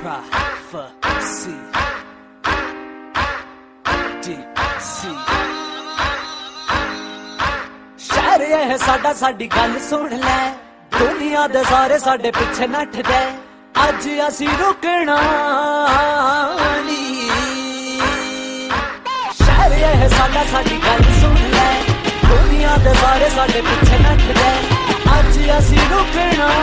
Prophecy. DC. शहर है साडा साडी गल सुन ले, दुनिया दे सारे साडे पिछे नठ दे, अज असी रुकना नहीं। शहर है साडा साडी गल सुन ले, दुनिया दे सारे साडे पिछे नठ दे, अज असी रुकना